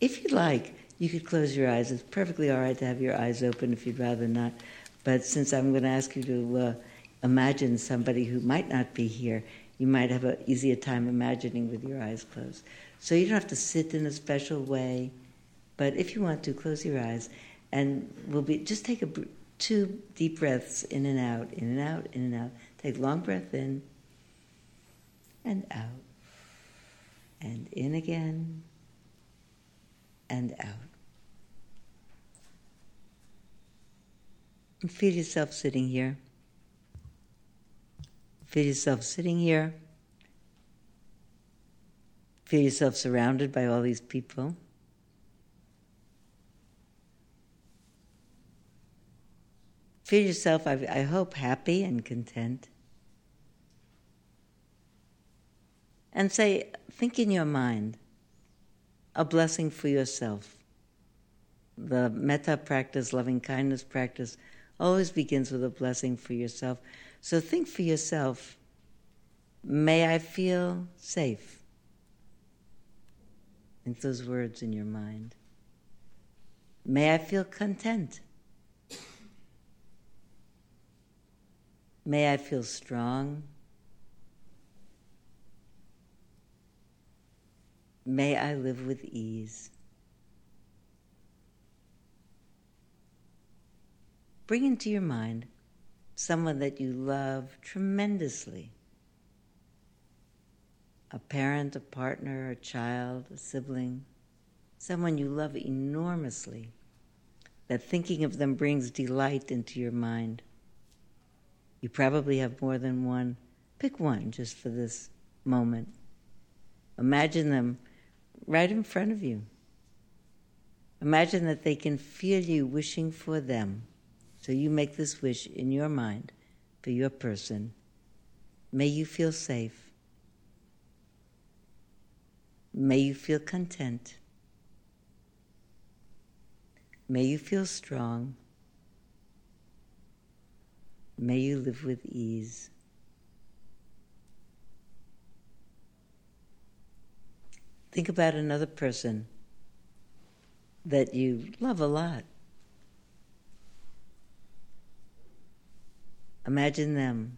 If you'd like, you could close your eyes. It's perfectly all right to have your eyes open if you'd rather not. But since I'm going to ask you to imagine somebody who might not be here, you might have an easier time imagining with your eyes closed. So you don't have to sit in a special way, but if you want to, close your eyes, and just take 2 deep breaths in and out, in and out, in and out. Take a long breath in and out, and in again and out. And feel yourself sitting here. Feel yourself sitting here. Feel yourself surrounded by all these people. Feel yourself, I hope, happy and content. And think in your mind, a blessing for yourself. The metta practice, loving kindness practice, always begins with a blessing for yourself. So think for yourself, may I feel safe. Think those words in your mind. May I feel content. May I feel strong. May I live with ease. Bring into your mind someone that you love tremendously. A parent, a partner, a child, a sibling, someone you love enormously, that thinking of them brings delight into your mind. You probably have more than one. Pick one just for this moment. Imagine them right in front of you. Imagine that they can feel you wishing for them. So you make this wish in your mind for your person. May you feel safe. May you feel content. May you feel strong. May you live with ease. Think about another person that you love a lot. Imagine them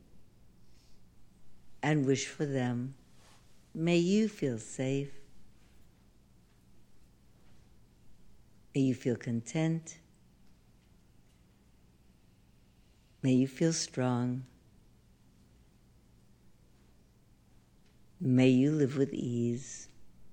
and wish for them. May you feel safe. May you feel content. May you feel strong. May you live with ease.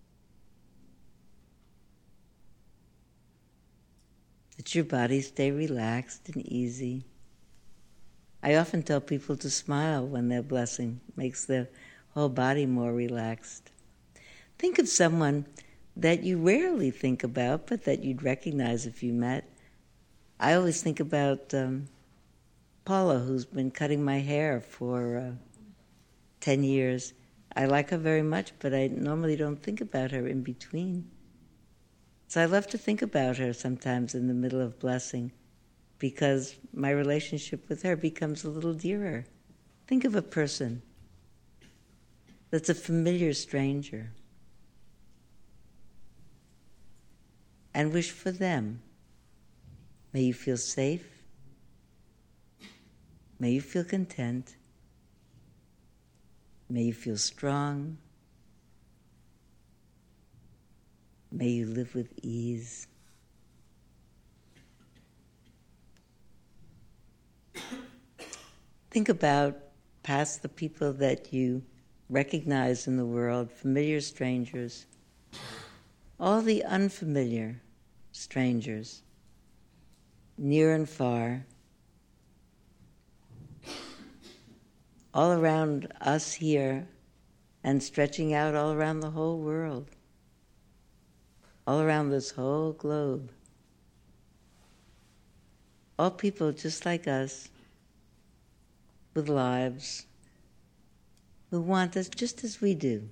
Let your body stay relaxed and easy. I often tell people to smile when they're blessing. Makes their whole body more relaxed. Think of someone that you rarely think about, but that you'd recognize if you met. I always think about Paula, who's been cutting my hair for 10 years. I like her very much, but I normally don't think about her in between. So I love to think about her sometimes in the middle of blessing, because my relationship with her becomes a little dearer. Think of a person that's a familiar stranger and wish for them. May you feel safe. May you feel content. May you feel strong. May you live with ease. Think about past the people that you recognize in the world, familiar strangers, all the unfamiliar strangers, near and far, all around us here and stretching out all around the whole world, all around this whole globe. All people just like us, with lives, who want us just as we do,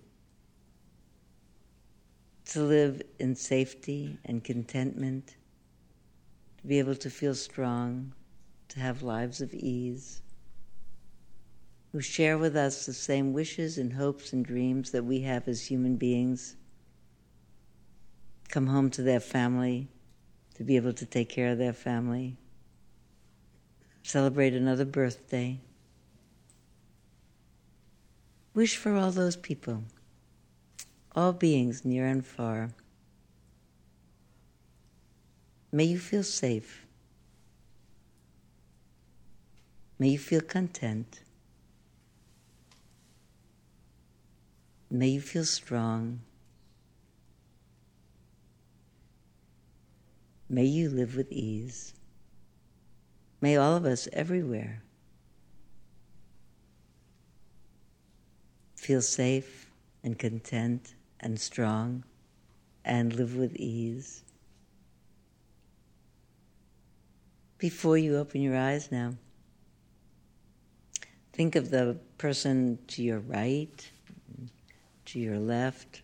to live in safety and contentment, to be able to feel strong, to have lives of ease, who share with us the same wishes and hopes and dreams that we have as human beings. come home to their family, to be able to take care of their family, celebrate another birthday. Wish for all those people, all beings near and far. May you feel safe. May you feel content. May you feel strong. May you live with ease. May all of us everywhere feel safe and content and strong and live with ease. Before you open your eyes now, think of the person to your right, to your left,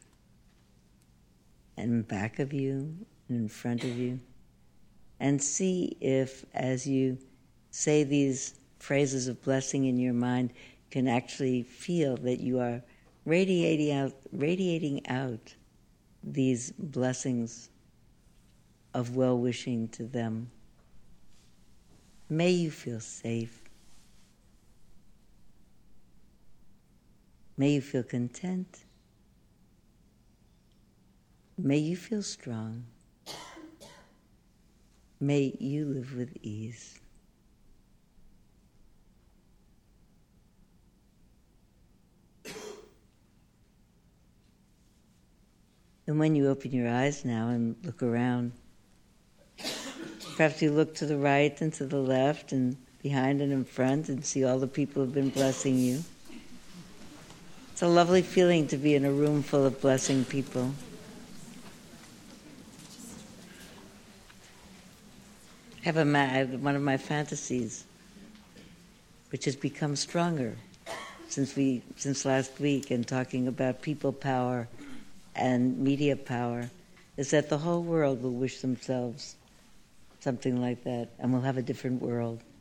and back of you, and in front of you. And see if, as you say these phrases of blessing in your mind, you can actually feel that you are radiating out these blessings of well-wishing to them. May you feel safe. May you feel content. May you feel strong. May you live with ease. And when you open your eyes now and look around, perhaps you look to the right and to the left and behind and in front and see all the people who have been blessing you. It's a lovely feeling to be in a room full of blessing people. I have one of my fantasies, which has become stronger since last week, and talking about people power and media power, is that the whole world will wish themselves something like that, and we'll have a different world.